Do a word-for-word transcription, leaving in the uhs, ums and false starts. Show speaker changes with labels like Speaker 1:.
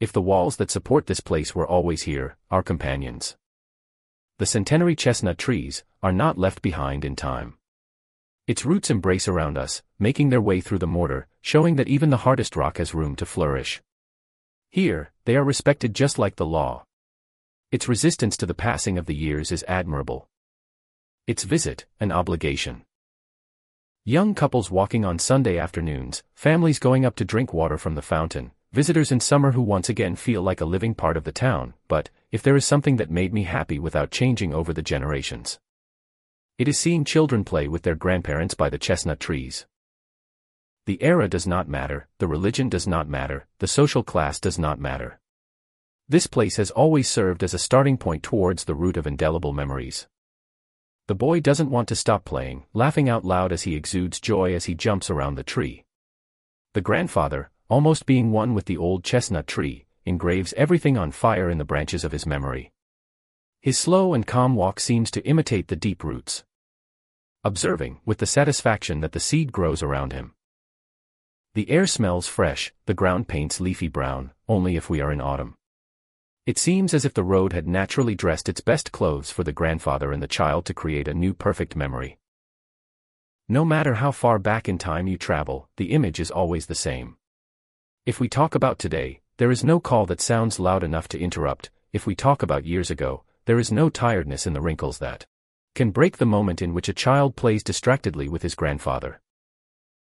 Speaker 1: if the walls that support this place were always here, our companions. The centenary chestnut trees are not left behind in time. Its roots embrace around us, making their way through the mortar, showing that even the hardest rock has room to flourish. Here, they are respected just like the law. Its resistance to the passing of the years is admirable. Its visit, an obligation. Young couples walking on Sunday afternoons, families going up to drink water from the fountain, visitors in summer who once again feel like a living part of the town. But, if there is something that made me happy without changing over the generations, it is seeing children play with their grandparents by the chestnut trees. The era does not matter, the religion does not matter, the social class does not matter. This place has always served as a starting point towards the root of indelible memories. The boy doesn't want to stop playing, laughing out loud as he exudes joy as he jumps around the tree. The grandfather, almost being one with the old chestnut tree, engraves everything on fire in the branches of his memory. His slow and calm walk seems to imitate the deep roots. Observing, with the satisfaction that the seed grows around him. The air smells fresh, the ground paints leafy brown, only if we are in autumn. It seems as if the road had naturally dressed its best clothes for the grandfather and the child to create a new perfect memory. No matter how far back in time you travel, the image is always the same. If we talk about today, there is no call that sounds loud enough to interrupt. If we talk about years ago, there is no tiredness in the wrinkles that can break the moment in which a child plays distractedly with his grandfather.